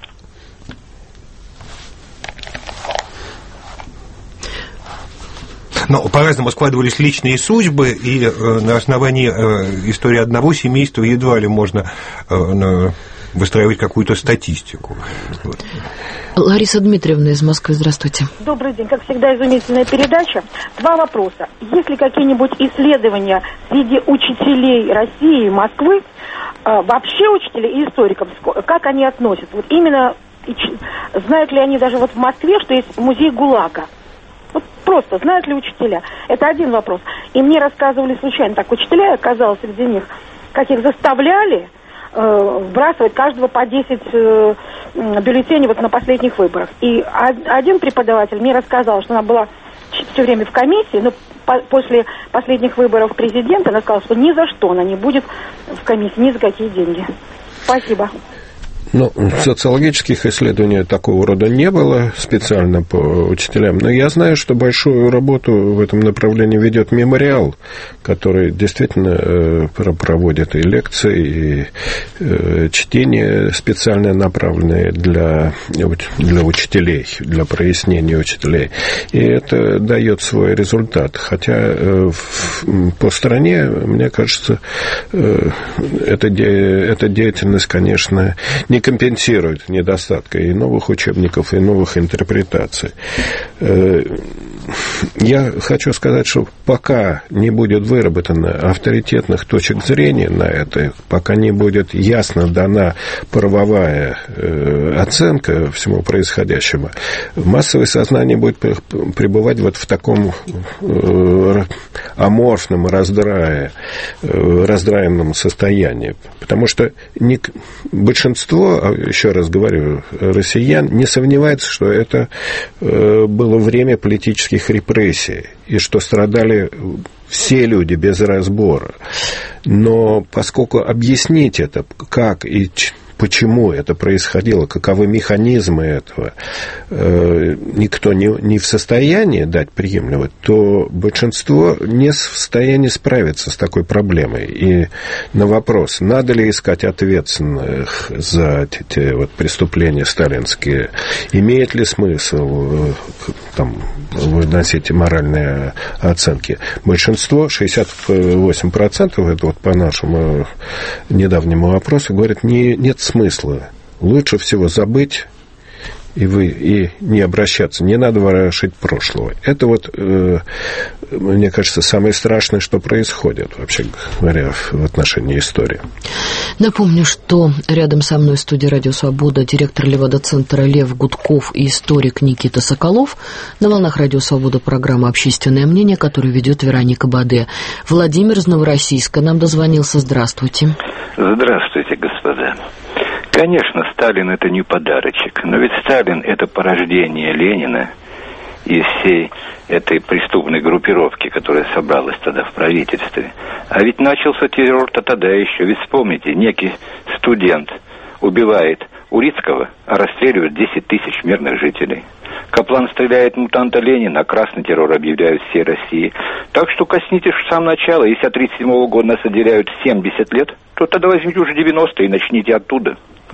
Но по-разному складывались личные судьбы, и э, на основании э, истории одного семейства едва ли можно э, на, выстраивать какую-то статистику. Вот. Лариса Дмитриевна из Москвы, здравствуйте. Добрый день, как всегда, изумительная передача. Два вопроса. Есть ли какие-нибудь исследования среди учителей России и Москвы, э, вообще учителей и историков, как они относятся? Вот именно, знают ли они даже вот в Москве, что есть музей ГУЛАГа? Вот просто, знают ли учителя? Это один вопрос. И мне рассказывали случайно, так учителя, оказалось, среди них, как их заставляли э, вбрасывать каждого по десять э, бюллетеней вот на последних выборах. И один преподаватель мне рассказал, что она была все время в комиссии, но по- после последних выборов президента она сказала, что ни за что она не будет в комиссии, ни за какие деньги. Спасибо. Ну, социологических исследований такого рода не было специально по учителям, но я знаю, что большую работу в этом направлении ведет мемориал, который действительно проводит и лекции, и чтения специально направленные для, для учителей, для прояснения учителей. И это дает свой результат. Хотя по стране, мне кажется, эта, эта деятельность, конечно, не компенсирует недостатка и новых учебников, и новых интерпретаций. Я хочу сказать, что пока не будет выработано авторитетных точек зрения на это, пока не будет ясно дана правовая оценка всему происходящему, массовое сознание будет пребывать вот в таком аморфном раздрае, раздраенном состоянии. Потому что не, большинство, еще раз говорю, россиян не сомневается, что это было время политических репрессий, и что страдали все люди без разбора. Но поскольку объяснить это, как и почему это происходило, каковы механизмы этого, э, никто не, не в состоянии дать приемлемо, то большинство не в состоянии справиться с такой проблемой. И на вопрос, надо ли искать ответственных за эти вот преступления сталинские, имеет ли смысл э, там, выносить моральные оценки, большинство, шестьдесят восемь процентов, это вот по нашему недавнему опросу, говорят, не, нет смысла. Лучше всего забыть и, вы, и не обращаться. Не надо ворошить прошлого. Это вот, э, мне кажется, самое страшное, что происходит, вообще говоря, в отношении истории. Напомню, что рядом со мной в студии «Радио Свобода» директор Левада-центра Лев Гудков и историк Никита Соколов. На волнах «Радио Свобода» программа «Общественное мнение», которую ведет Вероника Баде. Владимир из Новороссийска нам дозвонился. Здравствуйте. Здравствуйте, господа. Конечно, Сталин – это не подарочек, но ведь Сталин – это порождение Ленина, из всей этой преступной группировки, которая собралась тогда в правительстве. А ведь начался террор-то тогда еще. Ведь вспомните, некий студент убивает Урицкого, а расстреливает десять тысяч мирных жителей. Каплан стреляет мутанта Ленина, красный террор объявляют всей России. Так что коснитесь в самое начало. Если от тридцать седьмого года нас отделяют семьдесят лет, то тогда возьмите уже девяносто и начните оттуда.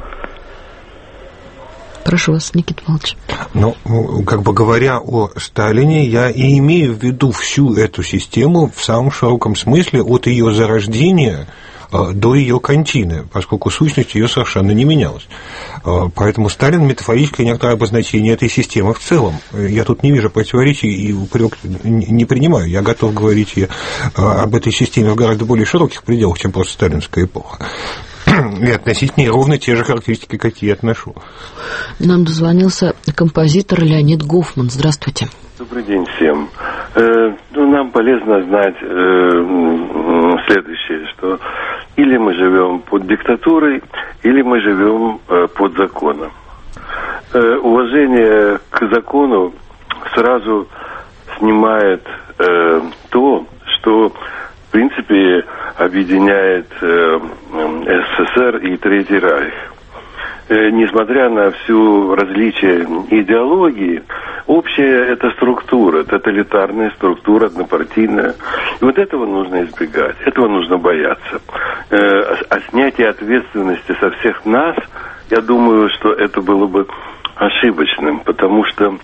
Прошу вас, Никита Павлович. Ну, как бы говоря о Сталине, я и имею в виду всю эту систему в самом широком смысле от ее зарождения до ее кончины, поскольку сущность ее совершенно не менялась. Поэтому Сталин – метафорическое некоторое обозначение этой системы в целом. Я тут не вижу противоречий и упрек не принимаю. Я готов говорить и об этой системе в гораздо более широких пределах, чем просто сталинская эпоха. И относить не ровно те же характеристики, какие я отношу. Нам дозвонился композитор Леонид Гофман. Здравствуйте. Добрый день всем. Э, ну, нам полезно знать э, следующее, что или мы живем под диктатурой, или мы живем э, под законом. Э, уважение к закону сразу снимает э, то, что в принципе объединяет э, СССР и Третий Райх. Э, несмотря на всю различие идеологии, общая это структура, тоталитарная структура, однопартийная. И вот этого нужно избегать, этого нужно бояться. Э, а снятие ответственности со всех нас, я думаю, что это было бы ошибочным, потому что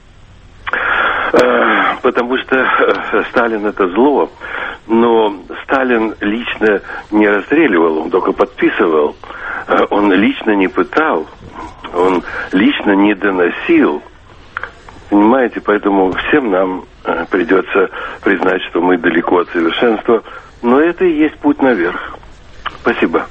Потому что Сталин это зло, но Сталин лично не расстреливал, он только подписывал, он лично не пытал, он лично не доносил. Понимаете, поэтому всем нам придется признать, что мы далеко от совершенства, но это и есть путь наверх. Спасибо.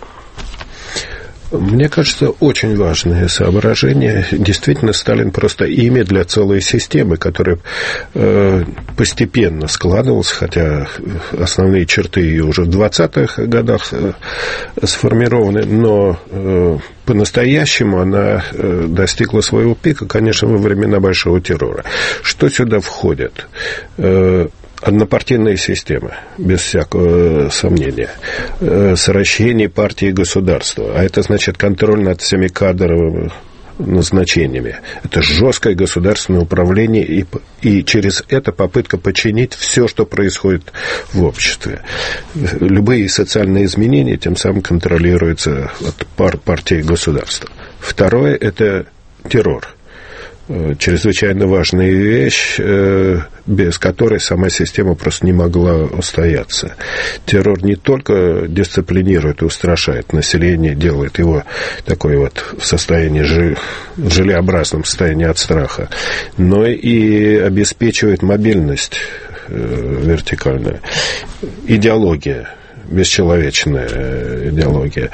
Мне кажется, очень важное соображение. Действительно, Сталин просто имя для целой системы, которая э, постепенно складывалась, хотя основные черты ее уже в двадцатых годах э, сформированы, но э, по-настоящему она э, достигла своего пика, конечно, во времена Большого террора. Что сюда входит? Э, Однопартийная система, без всякого сомнения. Сращение партии и государства. А это значит контроль над всеми кадровыми назначениями. Это жесткое государственное управление и, и через это попытка подчинить все, что происходит в обществе. Любые социальные изменения тем самым контролируются от пар, партии и государства. Второе – это террор. Чрезвычайно важная вещь, без которой сама система просто не могла устояться. Террор не только дисциплинирует и устрашает население, делает его такой вот в состоянии, желеобразном состоянии от страха, но и обеспечивает мобильность вертикальную. Идеология, бесчеловечная идеология.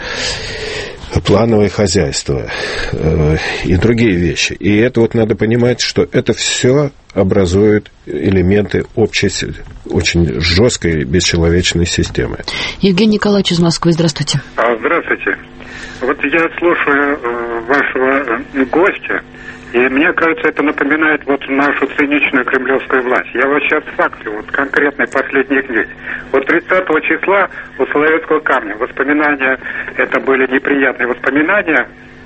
Плановое хозяйство э, и другие вещи. И это вот надо понимать, что это все образует элементы общей, очень жесткой, бесчеловечной системы. Евгений Николаевич из Москвы, здравствуйте. А, здравствуйте. Вот я слушаю э, вашего э, гостя, и мне кажется, это напоминает вот нашу циничную кремлевскую власть. Я вот сейчас факты, вот конкретные последних дней. Вот тридцатого числа у Соловецкого камня воспоминания, это были неприятные воспоминания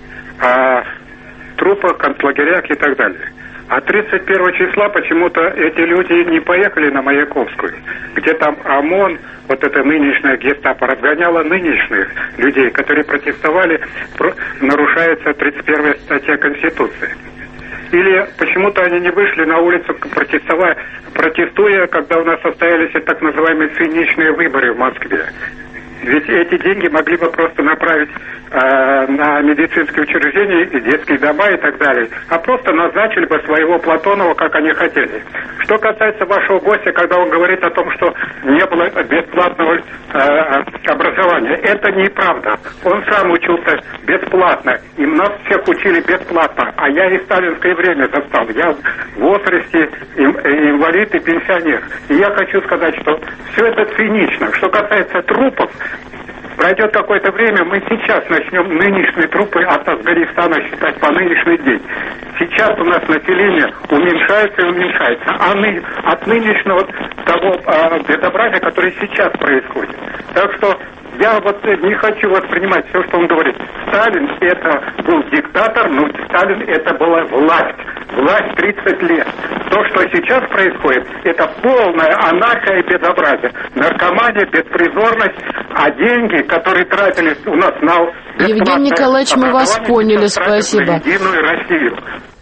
о трупах, концлагерях и так далее. А тридцать первого числа почему-то эти люди не поехали на Маяковскую, где там ОМОН, вот это нынешняя гестапо, разгоняла нынешних людей, которые протестовали, нарушается тридцать первая статья Конституции. Или почему-то они не вышли на улицу, протестуя, протестуя, когда у нас состоялись так называемые циничные выборы в Москве. Ведь эти деньги могли бы просто направить э, на медицинские учреждения, и детские дома и так далее, а просто назначили бы своего Платонова, как они хотели. Что касается вашего гостя, когда он говорит о том, что не было бесплатного э, образования, это неправда. Он сам учился бесплатно, и нас всех учили бесплатно, а я и сталинское время застал. Я в возрасте инвалид и пенсионер. И я хочу сказать, что все это цинично. Что касается трупов, Пройдет какое-то время, мы сейчас начнем нынешние трупы от Афганистана считать по нынешний день. Сейчас у нас население уменьшается и уменьшается. А ны, от нынешнего того а, безобразия, которое сейчас происходит. Так что я вот не хочу воспринимать все, что он говорит. Сталин это был диктатор, но Сталин это была власть. Власть тридцать лет. То, что сейчас происходит, это полная анархия и безобразие. Наркомания, беспризорность, а деньги, которые тратились у нас на Евгений Николаевич, мы вас поняли, спасибо. Единую Россию.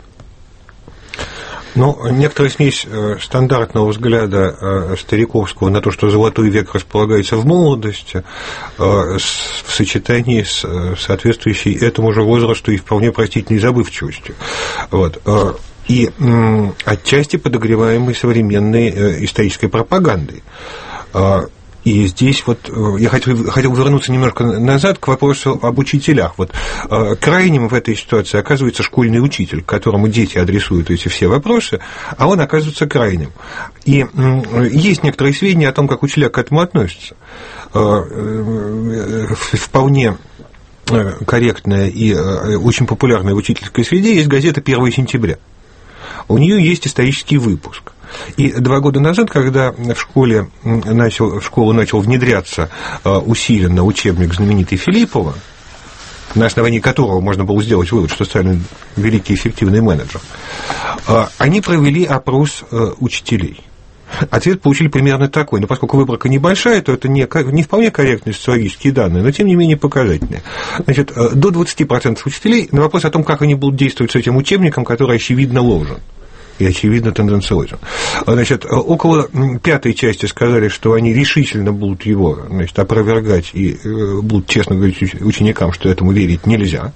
Ну, некоторая смесь стандартного взгляда стариковского на то, что золотой век располагается в молодости, в сочетании с соответствующей этому же возрасту и вполне простительной забывчивостью. Вот. И отчасти подогреваемой современной исторической пропагандой. И здесь вот я хотел, хотел вернуться немножко назад к вопросу об учителях. Вот крайним в этой ситуации оказывается школьный учитель, которому дети адресуют эти все вопросы, а он оказывается крайним. И есть некоторые сведения о том, как учителя к этому относятся. Вполне корректная и очень популярная в учительской среде есть газета «первое сентября». У нее есть исторический выпуск. И два года назад, когда в, школе начал, в школу начал внедряться усиленно учебник знаменитый Филиппова, на основании которого можно было сделать вывод, что Сталин великий эффективный менеджер, они провели опрос учителей. Ответ получили примерно такой, но поскольку выборка небольшая, то это не, не вполне корректные социологические данные, но тем не менее показательные. Значит, до двадцати процентов учителей на вопрос о том, как они будут действовать с этим учебником, который очевидно ложен и очевидно тенденциозен. Значит, около пятой части сказали, что они решительно будут его, значит, опровергать и будут честно говорить ученикам, что этому верить нельзя.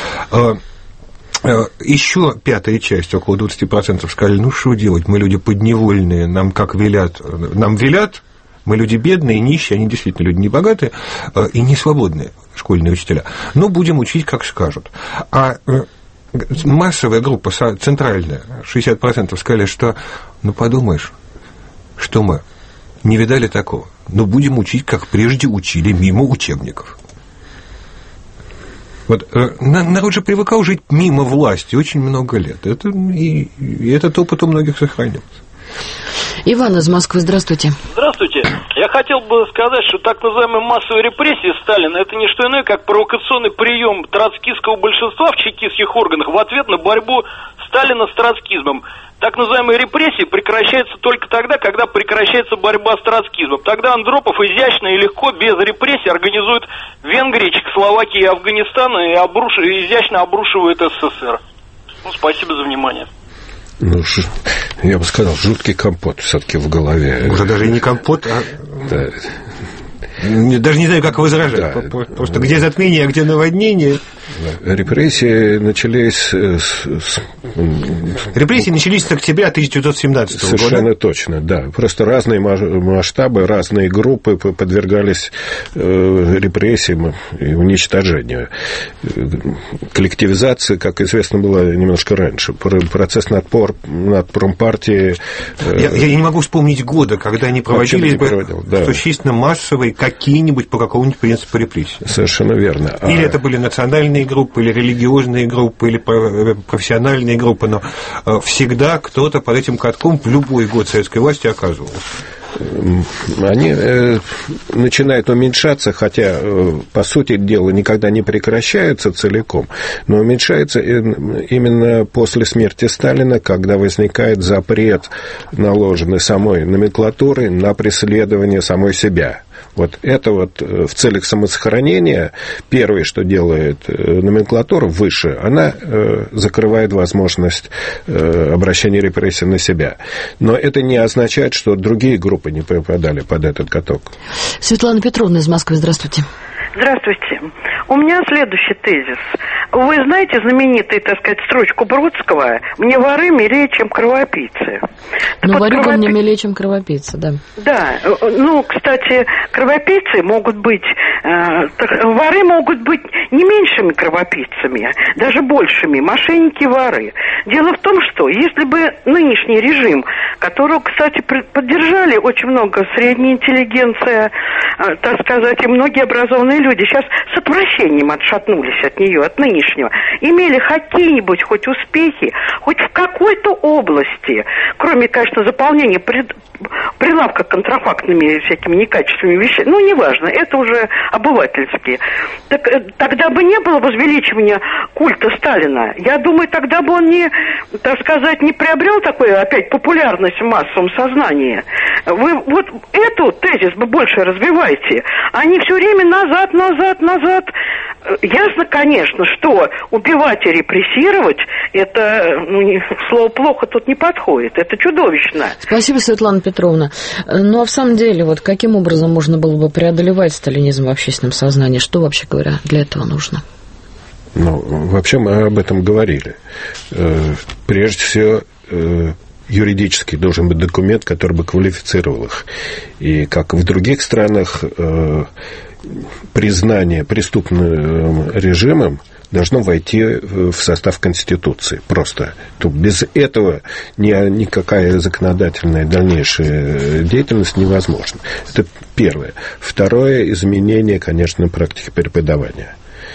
Еще пятая часть, около двадцати процентов, сказали, ну что делать, мы люди подневольные, нам как велят, нам велят, мы люди бедные, нищие, они действительно люди небогатые и не свободные, школьные учителя, но будем учить, как скажут. А массовая группа, центральная, шестьдесят процентов сказали, что, ну подумаешь, что мы не видали такого, но будем учить, как прежде учили, мимо учебников. Вот народ же привыкал жить мимо власти очень много лет. Это, и, и этот опыт у многих сохранился. Иван из Москвы, здравствуйте. Здравствуйте. Я хотел бы сказать, что так называемые массовые репрессии Сталина – это не что иное, как провокационный прием троцкистского большинства в чекистских органах в ответ на борьбу Сталина с троцкизмом. Так называемые репрессии прекращаются только тогда, когда прекращается борьба с троцкизмом. Тогда Андропов изящно и легко, без репрессий, организует Венгрии, Чехословакии и Афганистана и, обруш... и изящно обрушивает СССР. Ну, спасибо за внимание. Ну, я бы сказал, жуткий компот все-таки в голове. Уже даже и не компот, а... Да. Даже не знаю, как возражать. Да. Просто где затмение, а где наводнение. Репрессии начались с... с... Репрессии начались с октября тысяча девятьсот семнадцатого года. Совершенно точно, да. Просто разные масштабы, разные группы подвергались репрессиям и уничтожению. Коллективизация, как известно, была немножко раньше. Процесс надпор, надпромпартии... Я, я не могу вспомнить года, когда они проводились бы проводил, да. существенно массовые какие-нибудь по какому-нибудь принципу репрессий. Совершенно верно. Или а... это были национальные группы, или религиозные группы, или профессиональные группы, но всегда кто-то под этим катком в любой год советской власти оказывался. Они э, начинают уменьшаться, хотя, э, по сути дела, никогда не прекращаются целиком, но уменьшаются именно после смерти Сталина, когда возникает запрет, наложенный самой номенклатурой, на преследование самой себя. Вот это вот в целях самосохранения первое, что делает номенклатура выше, она закрывает возможность обращения репрессий на себя. Но это не означает, что другие группы не попадали под этот каток. Светлана Петровна из Москвы, здравствуйте. Здравствуйте. У меня следующий тезис. Вы знаете знаменитую, так сказать, строчку Бродского «Мне воры милее, чем кровопийцы». Ну, вот ворюга кровопи... мне милее, чем кровопийцы, да. Да, ну, кстати, кровопийцы могут быть, э, воры могут быть не меньшими кровопийцами, даже большими, мошенники воры. Дело в том, что если бы нынешний режим, которого, кстати, поддержали очень много средняя интеллигенция, так сказать, и многие образованные люди сейчас с отвращением отшатнулись от нее, от нынешнего. Имели какие-нибудь хоть успехи, хоть в какой-то области, кроме, конечно, заполнения пред... прилавка контрафактными всякими некачественными вещами, ну, неважно, это уже обывательские. Так, тогда бы не было возвеличивания культа Сталина. Я думаю, тогда бы он не, так сказать, не приобрел такую опять популярность в массовом сознании. Вы вот эту тезис бы больше развивайте. Они все время назад, назад, назад. Ясно, конечно, что убивать и репрессировать, это, ну, слово плохо тут не подходит. Это чудовищно. Спасибо, Светлана Петровна. Ну, а в самом деле, вот каким образом можно было бы преодолевать сталинизм в общественном сознании? Что, вообще говоря, для этого нужно? Ну, вообще мы об этом говорили. Прежде всего, юридически должен быть документ, который бы квалифицировал их. И как в других странах, признание преступным режимом должно войти в состав Конституции. Просто. Тут без этого ни, никакая законодательная дальнейшая деятельность невозможна. Это первое. Второе, изменение, конечно, практики преподавания.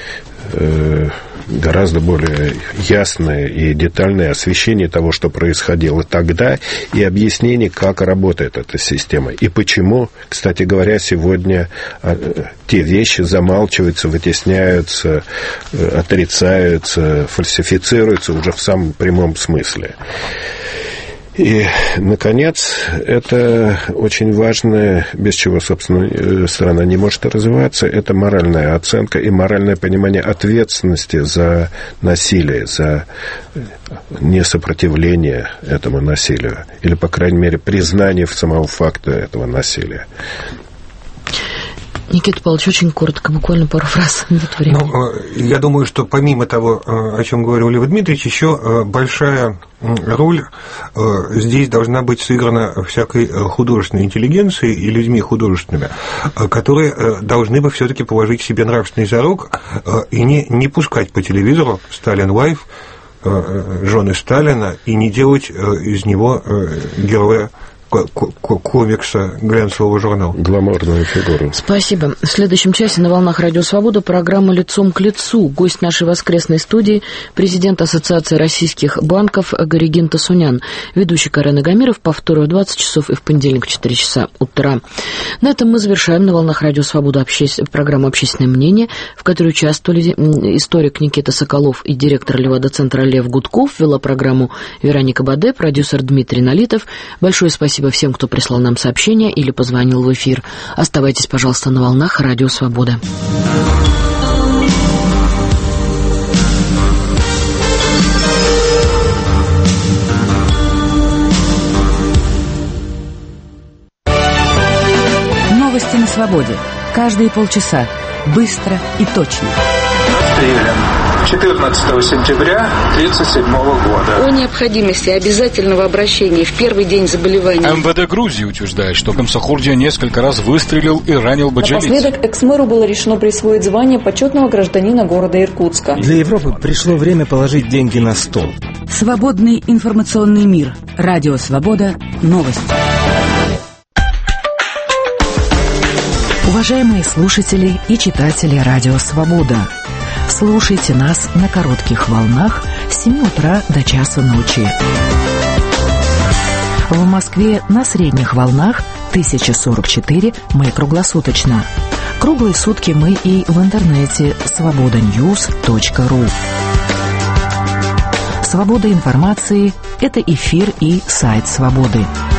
Гораздо более ясное и детальное освещение того, что происходило тогда, и объяснение, как работает эта система. И почему, кстати говоря, сегодня те вещи замалчиваются, вытесняются, отрицаются, фальсифицируются уже в самом прямом смысле. И, наконец, это очень важное, без чего, собственно, страна не может развиваться, это моральная оценка и моральное понимание ответственности за насилие, за несопротивление этому насилию, или, по крайней мере, признание самого факта этого насилия. Никита Павлович, очень коротко, буквально пару фраз. Нет времени. Ну, я думаю, что помимо того, о чем говорил Лев Дмитриевич, еще большая роль здесь должна быть сыграна всякой художественной интеллигенцией и людьми художественными, которые должны бы все-таки положить себе нравственный зарок и не, не пускать по телевизору «Сталин Лайф», жены Сталина, и не делать из него героя комикса глянцевого журнала. Гламурную фигуру. Спасибо. В следующем часе на «Волнах Радио Свобода» программа «Лицом к лицу». Гость нашей воскресной студии – президент Ассоциации российских банков Горегин Тасунян. Ведущий Карен Агамиров. Повтор в двадцать часов и в понедельник в четыре часа утра. На этом мы завершаем на «Волнах Радио Свобода» обще... программу «Общественное мнение», в которой участвовали историк Никита Соколов и директор Левада-центра Лев Гудков. Вела программу Вероника Баде, продюсер Дмитрий Налитов. Большое спасибо всем, кто прислал нам сообщения или позвонил в эфир. Оставайтесь, пожалуйста, на волнах Радио Свобода. Новости на свободе. Каждые полчаса. Быстро и точно. Расстрелян четырнадцатого сентября тысяча девятьсот тридцать седьмого года. О необходимости обязательного обращения в первый день заболевания. МВД Грузии утверждает, что Комсохордия несколько раз выстрелил и ранил Баджалидзе. Напоследок экс-мэру было решено присвоить звание почетного гражданина города Иркутска. Для Европы пришло время положить деньги на стол. Свободный информационный мир. Радио Свобода. Новости. Уважаемые слушатели и читатели Радио Свобода, слушайте нас на коротких волнах с семи утра до часа ночи. В Москве на средних волнах тысяча сорок четыре, мы круглосуточно. Круглые сутки мы и в интернете свобода ньюс точка ру. Свобода информации – это эфир и сайт Свободы.